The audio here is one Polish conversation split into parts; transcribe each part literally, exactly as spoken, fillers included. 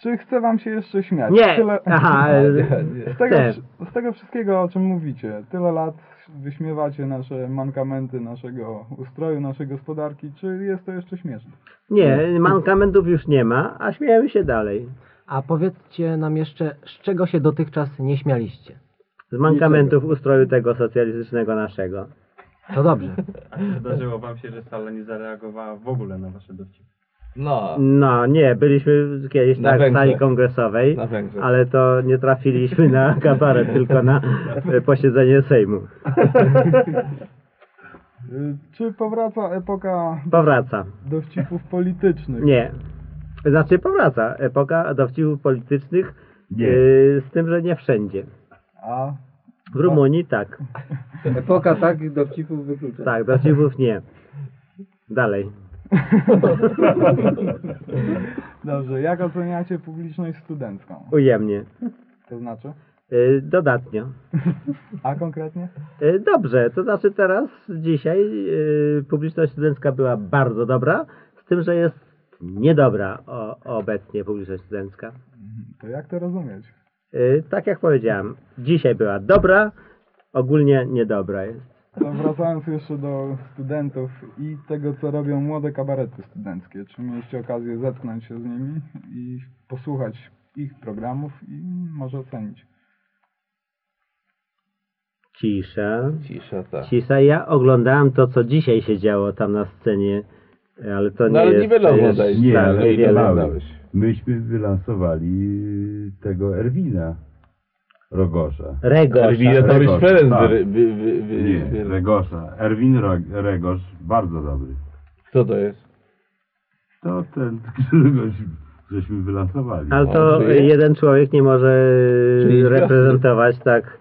Czy chce wam się jeszcze śmiać? Nie! Tyle... Aha, z, tego, chcę. z tego wszystkiego, o czym mówicie, tyle lat wyśmiewacie nasze mankamenty naszego ustroju, naszej gospodarki, czy jest to jeszcze śmieszne? Nie, mankamentów już nie ma, a śmiejemy się dalej. A powiedzcie nam jeszcze, z czego się dotychczas nie śmialiście? Z mankamentów ustroju tego socjalistycznego naszego. To dobrze. A zdarzyło wam się, że sala nie zareagowała w ogóle na wasze dowcipy? No, No nie, byliśmy kiedyś Na tak w Węgrzech. sali kongresowej, na Węgrzech. ale to nie trafiliśmy na kabaret, tylko na e, posiedzenie Sejmu. Y, Czy powraca epoka Powraca. dowcipów politycznych? Nie. Znaczy powraca epoka dowcipów politycznych, Nie. y, z tym, że nie wszędzie. A W Rumunii tak. Epoka tak dowcipów wyklucza. Tak, dowcipów nie. Dalej. dobrze, jak oceniacie publiczność studencką? Ujemnie. To znaczy? Y, dodatnio. A konkretnie? Y, dobrze, to znaczy teraz, dzisiaj y, publiczność studencka była bardzo dobra, z tym, że jest niedobra o, obecnie publiczność studencka. To jak to rozumieć? Y, tak jak powiedziałem, dzisiaj była dobra, ogólnie niedobra jest. To wracając jeszcze do studentów i tego, co robią młode kabarety studenckie. Czy mieliście okazję zetknąć się z nimi i posłuchać ich programów i może ocenić? Cisza. Cisza, tak. Cisza. Ja oglądałem to, co dzisiaj się działo tam na scenie, ale to nie No ale jest... niewiele to jest- oglądałeś. Nie, tak, ale niewiele. to oglądałeś. Myśmy wylansowali tego Erwina Rogosza. Regosza. Erwina to byś Regosza, Ferenc tak. wy, wy, wy, wy, Nie, wy, Regosza. Erwin Ro- Regosz, bardzo dobry. Kto to jest? To ten, którego żeśmy wylansowali. Ale A, to żyje? jeden człowiek nie może Czyli reprezentować tak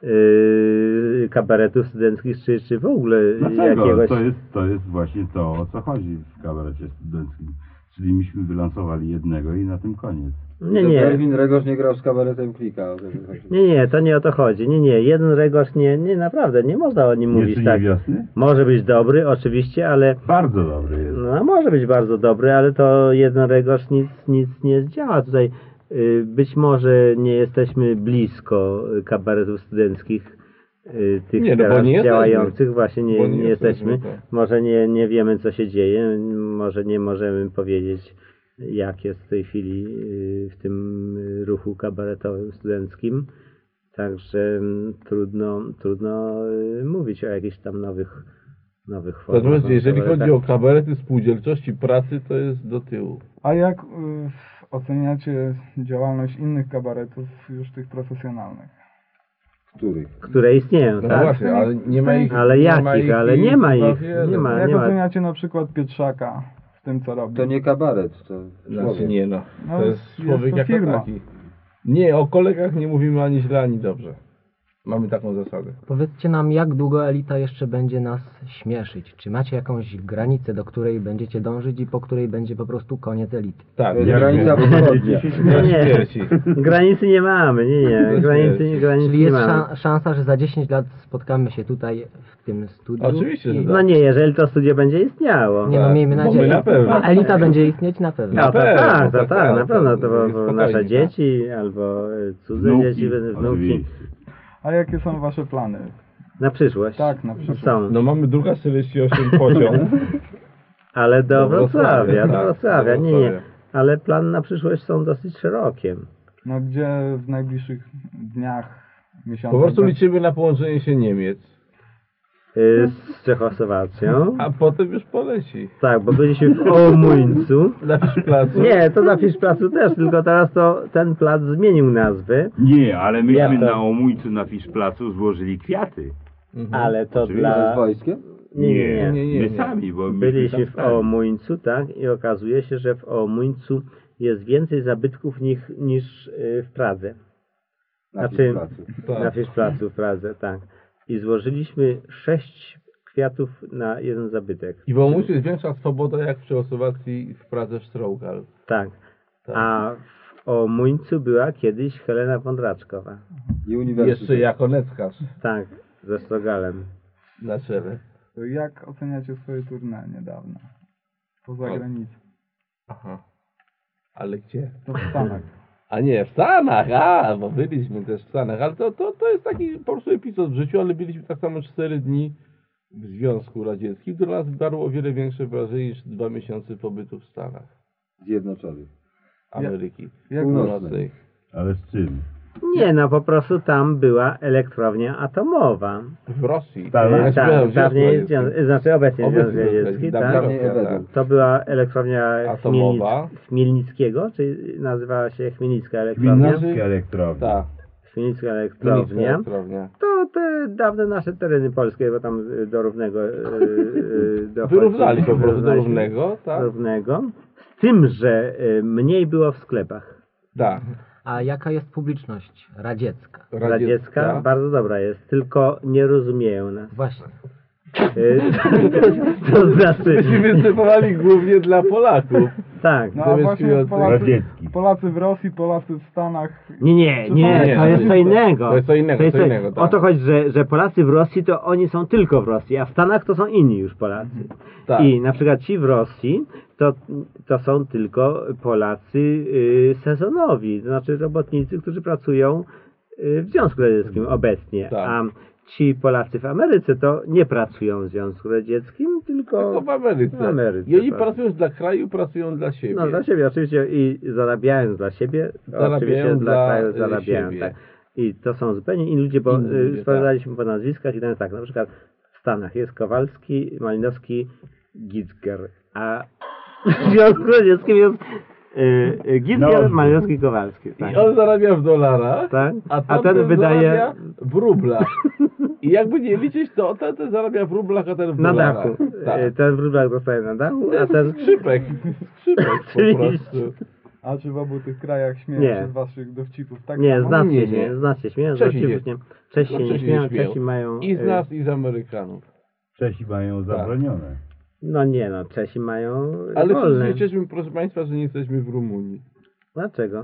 yy, kabaretów studenckich, czy, czy w ogóle Dlaczego? jakiegoś... To jest, to jest właśnie to, o co chodzi w kabarecie studenckim. Czyli myśmy wylansowali jednego i na tym koniec. Nie, To nie. Erwin Regosz nie grał z kabaretem Klika. o to mi chodzi. Nie, nie, to nie o to chodzi. Nie, nie, jeden Regosz nie, nie, naprawdę, nie można o nim mówić Jeszcze tak. niewiosny? Może być dobry, oczywiście, ale... Bardzo dobry jest. No, może być bardzo dobry, ale to jeden Regosz nic, nic nie zdziała tutaj. Y, Być może nie jesteśmy blisko y, kabaretów studenckich, y, tych Nie, no bo teraz nie jesteśmy. działających, właśnie nie, Bo nie, nie jesteśmy. jesteśmy, tak. Może nie, nie wiemy, co się dzieje, może nie możemy powiedzieć, jak jest w tej chwili y, w tym y, ruchu kabaretowym studenckim. Także mm, trudno, trudno y, mówić o jakichś tam nowych, nowych formach. Natomiast nowych jeżeli chodzi kabaretach. o kabarety spółdzielczości pracy, to jest do tyłu. A jak y, oceniacie działalność innych kabaretów, już tych profesjonalnych? Których? Które istnieją, No tak? właśnie, ale nie ma ich. Ale nie ma jakich? ich Ale i nie ma chyba ich. wiele. Nie ma. Jak ma. oceniacie na przykład Pietrzaka w tym, co robi? To nie kabaret, to Znaczy człowiek. nie no. No, To jest jest człowiek to jako firma. taki. Nie, o kolegach nie mówimy ani źle, ani dobrze. Mamy taką zasadę. Powiedzcie nam, jak długo Elita jeszcze będzie nas śmieszyć? Czy macie jakąś granicę, do której będziecie dążyć i po której będzie po prostu koniec Elity? Tak, To jest nie granica wschodnia. Na Nie, nie. śmierci. Granicy nie mamy, nie, nie. Granicy, granicy Czyli nie jest mamy. szan- szansa, że za dziesięć lat spotkamy się tutaj w tym studiu? Oczywiście, że i... tak. No nie, jeżeli to studio będzie istniało. Nie no, miejmy Bo nadzieję. my na pewno. A Elita będzie istnieć na pewno. No to pewno, tak, to tak, tak, tak, na pewno to tak, bo, bo spokojnie, nasze tak. dzieci albo e, cudze Wnuki, dzieci, wnuki. oczywiście. A jakie są wasze plany? Na przyszłość. Tak, na przyszłość. Są. No mamy druga czterdzieści osiem pociąg. Ale do Do Wrocławia, Wrocławia, do tak, Wrocławia, do nie, nie. Wrocławia. Ale plany na przyszłość są dosyć szerokie. No gdzie w najbliższych dniach, miesiącach... Po prostu bez- liczymy na połączenie się Niemiec, Y, Z Czechosłowacją. a potem już poleci. Tak, bo byliśmy w Omuńcu. Na Fiszplacu. Nie, to na Fiszplacu też, tylko teraz to ten plac zmienił nazwę, Nie, ale myśmy Jak to? na Omuńcu na Fiszplacu złożyli kwiaty. Mhm. ale to Oczywiście. Z dla... wojskiem? Nie, nie, nie. nie, nie, my nie. sami, bo myśmy Byliśmy tam w stali. Omuńcu, tak, i okazuje się, że w Omuńcu jest więcej zabytków niż, niż y, w Pradze. Na Znaczy, Fiszplacu. Tak. na Fiszplacu w Pradze, tak. I złożyliśmy sześć kwiatów na jeden zabytek. I w Omuńcu jest większa swoboda jak w Czechosłowacji w Pradze Sztraugal. Tak. Tak. A w Omuńcu była kiedyś Helena Wądraczkowa. I uniwersytet. Jeszcze jako neckarz Tak, ze Strogalem. na czele. To jak oceniacie swoje tournée niedawno? Poza O. granicą. Aha. Ale gdzie? To w Stanach. A nie, w Stanach, a, bo byliśmy też w Stanach, ale to, to, to jest taki po prostu epizod w życiu, ale byliśmy tak samo cztery dni w Związku Radzieckim, które nas wywarło o wiele większe wrażenie niż dwa miesiące pobytu w Stanach Zjednoczonych. Ameryki Jak Północnej. Ale z czym? Nie, no po prostu tam była elektrownia atomowa. W Rosji. Tak, E, Ja tak, śpiewam w dawniej Związku Zwią- Radzieckim. znaczy obecnie Obecnie Związek Radziecki, dawniej tak? Dawniej Rosja, Ewedon. To była elektrownia Atomowa. Chmielnic- Chmielnickiego, czy nazywała się Chmielnicka elektrownia? Chmielnickie elektrownie. Tak, Chmielnicka Chmielnicka elektrownia. elektrownia. To te dawne nasze tereny polskie, bo tam y, do równego y, y, dochodzi- Wyrównali po prostu do wyrównaliśmy równego, tak? do równego. Z tym, że y, mniej było w sklepach. Tak. A jaka jest publiczność radziecka? Radziecka bardzo dobra jest, tylko nie rozumieją nas. Właśnie. Y, to znaczy, Myśmy występowali głównie dla Polaków. tak. No a Zamiast właśnie śpiewać Polacy, Radziecki. Polacy w Rosji, Polacy w Stanach. Nie, nie, nie, Nie, to to jest co jest- innego. to jest co innego, co innego, tak. O to chodzi, że, że Polacy w Rosji to oni są tylko w Rosji, a w Stanach to są inni już Polacy. Tak. I na przykład ci w Rosji to, to są tylko Polacy y, sezonowi, to znaczy robotnicy, którzy pracują y, w Związku Radzieckim obecnie. Tak. A ci Polacy w Ameryce to nie pracują w Związku Radzieckim, tylko, Tylko w Ameryce. w Ameryce, I oni tak. pracują dla kraju, pracują dla siebie. No dla siebie oczywiście i zarabiając dla siebie, Zarabiają oczywiście dla, dla, kraju y, zarabiają. siebie. Tak. I to są zupełnie inni ludzie, bo Inni y, ludzie, sprawdzaliśmy po nazwiskach i tam jest tak, na przykład w Stanach jest Kowalski, Malinowski, Gitzger, a w Związku Radzieckim jest y, y, Gitzger, No. Malinowski, Kowalski. Tak. I on zarabia w dolarach, Tak? a, A ten tamten wydaje zarabia w rublach. I jakby nie liczyć, to ten, ten zarabia w rublach, a ten w na dolarach. dachu. Tak. Y, Ten w rublach dostaje na dachu, a ten... Skrzypek. Skrzypek po Oczywiście. prostu. A czy w obu tych krajach śmieją Nie. się z waszych dowcipów? Tak Nie, samo? znacznie nie, się, nie. znacznie śmieją, Czesi znacznie się- nie. Czesi się No, nie Czesi śmieją, nie śmieją. Czesi mają... I z y, nas, i z Amerykanów. Czesi mają zabronione. No nie no, Czesi mają Ale wolne. wszyscy cieszymy, proszę Państwa, że nie jesteśmy w Rumunii. Dlaczego?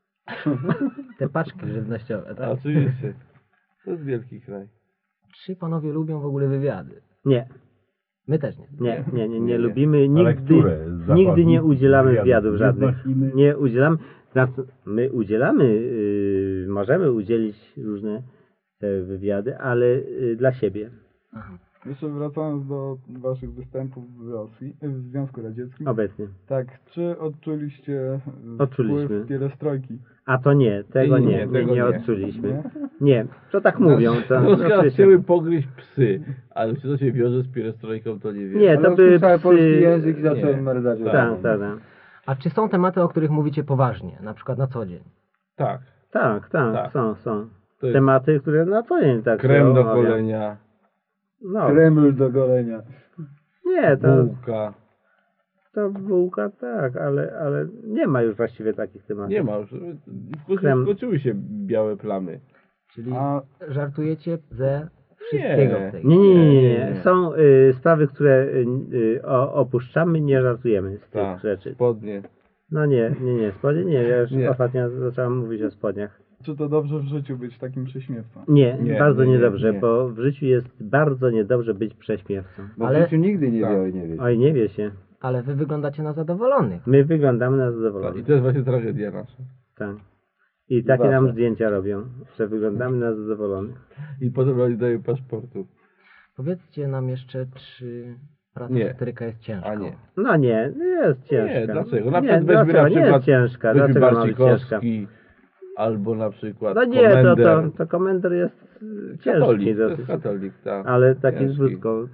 Te paczki żywnościowe, tak? Oczywiście. To jest wielki kraj. Czy panowie lubią w ogóle wywiady? Nie, My też nie. nie, nie, nie, nie, Nie. lubimy, Ale nigdy, które? Z zachodnich nigdy nie udzielamy wywiadów wywiadów nie żadnych. znosimy? Nie udzielamy, znaczy my udzielamy, yy, możemy udzielić różne te wywiady, ale yy, dla siebie, Jeszcze wracając do waszych występów w Rosji, w Związku Radzieckim. obecnie. Tak, czy odczuliście e, Odczuliśmy. wpływ pierestrojki? A to nie, tego Nie, nie, nie, nie, tego nie nie. odczuliśmy. Nie, to tak mówią. To, No, to teraz oczywiście. chciały pogryźć psy, ale czy to się wiąże z pierestrojką, to nie wiem. Nie, Ale to były usłyszałem polski psy... język i Nie. zacząłem merdać. Tak, tak, tak. A czy są tematy, o których mówicie poważnie, na przykład na co dzień? Tak. Tak, tak, Tak. są, są. To jest Tematy, które na co dzień tak się krem do omawia. golenia, No, Kreml do golenia. nie, to, bułka. to bułka tak, ale, ale nie ma już właściwie takich tematów. Nie ma już. Krem. Skończyły się białe plamy. Czyli A żartujecie ze wszystkiego Nie. w tej Nie, nie, nie, nie, Nie, nie. nie. Są y, sprawy, które y, y, o, opuszczamy, nie żartujemy z tych Tak, rzeczy. spodnie. No nie, nie, nie, spodnie nie, ja już Nie. ostatnio zacząłem mówić o spodniach. czy to dobrze w życiu być takim prześmiewcą? Nie, Nie, bardzo nie, nie, niedobrze, nie. bo w życiu jest bardzo niedobrze być prześmiewcą. Bo Ale- w życiu nigdy nie Tak. wie, oj nie wie. Oj, nie wie się. Ale wy wyglądacie na zadowolonych. My wyglądamy na Tak, zadowolonych. I to jest właśnie tragedia nasza. Tak. I takie Wasza. nam zdjęcia robią, że wyglądamy na zadowolonych. I potem nam nie dają paszportu. Powiedzcie nam jeszcze, czy praca Nie. satyryka jest ciężka? A nie. No nie, nie jest ciężka. Nie, dlaczego? Na nie, przykład weźmy dlaczego? na Nie przykład jest ciężka. weźmy Dlaczego ma być ciężka? Barcikowski, albo na przykład No nie, to, komender. to, to komender jest y, ciężki Katolik, to jest dosyć. katolik, tak. Ale taki z Ciężki. wódką.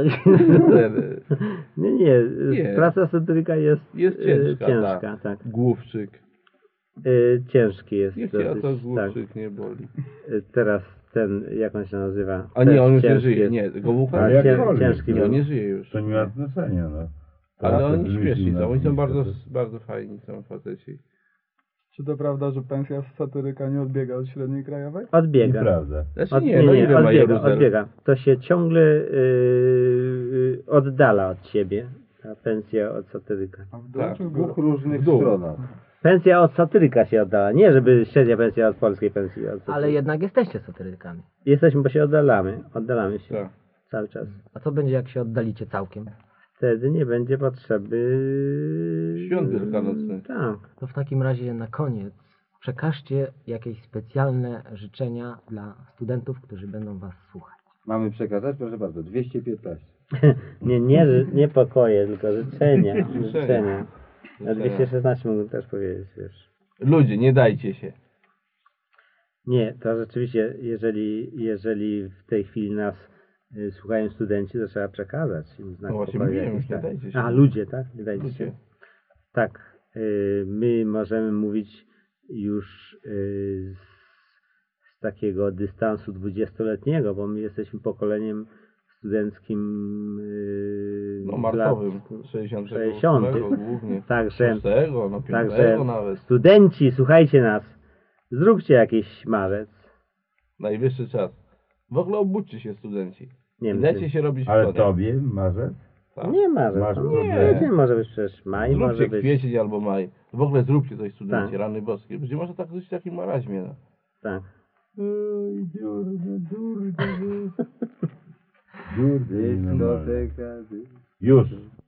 Ten, Nie, nie, Nie. praca satyryka jest, Jest y, ciężka, ciężka tak. tak. Główczyk. Y, ciężki jest Niech cię o dosyć, to tak. główczyk nie boli. Y, Teraz ten, jak on się nazywa? A Też nie, on już nie ciężki żyje. jest. Nie, Gomułka Ale nie cię- żyje. ciężki Nie, on był. nie żyje już. To nie ma znaczenia, no. Ale Facet oni wymyślił śmieszni są, oni są nazwisko, bardzo, to- bardzo fajni, są faceci. Czy to prawda, że pensja z satyryka nie odbiega od średniej krajowej? Odbiega. Nieprawda. Znaczy Od, nie, no ile ma odbiega, Jeruzalem? odbiega. To się ciągle yy, oddala od siebie, ta pensja od satyryka. A w dół Tak, czy w W górę? dwóch różnych W dół. stronach. Pensja od satyryka się oddala, nie żeby średnia pensja od polskiej pensji. Od satyryka. Ale jednak jesteście satyrykami. Jesteśmy, bo się oddalamy, oddalamy się Tak. cały czas. A co będzie, jak się oddalicie całkiem? wtedy nie będzie potrzeby Świąt wielkanocnych. Tak. To w takim razie na koniec przekażcie jakieś specjalne życzenia dla studentów, którzy będą was słuchać. Mamy przekazać? Proszę bardzo, dwieście piętnaście. Nie, nie, nie pokoje, tylko życzenia. Życzenia. życzenia. Na dwieście szesnaście mógłbym też powiedzieć, wiesz. Ludzie, nie dajcie się. Nie, to rzeczywiście, jeżeli, jeżeli w tej chwili nas y, słuchają studenci, to trzeba przekazać im znak No właśnie pokoju mówiłem, jakiś, nie tak. dajcie się. A, ludzie, tak? Nie dajcie Ludzie. się. Tak, y, my możemy mówić już y, z, z takiego dystansu dwudziestoletniego, bo my jesteśmy pokoleniem studenckim y, No z marcowym, lat sześćdziesiątego sześćdziesiątych. głównie. Także, szóstego, no piątego także nawet. studenci, słuchajcie nas, zróbcie jakiś marzec. Najwyższy czas. W ogóle obudźcie się studenci. Nie I wiem, dajcie czy- się robić w Ale konia. tobie, marzec? Tak. Nie marzec. Masz- no, nie. Kwiecień może być przecież maj, może Zróbcie być. kwiecień albo maj. W ogóle zróbcie coś studenci, Tak. rany boskie. Będzie można tak żyć w takim maraźmie. No. Tak. Oj, durne, durne. Durne, Dyskoteka, dy- Już.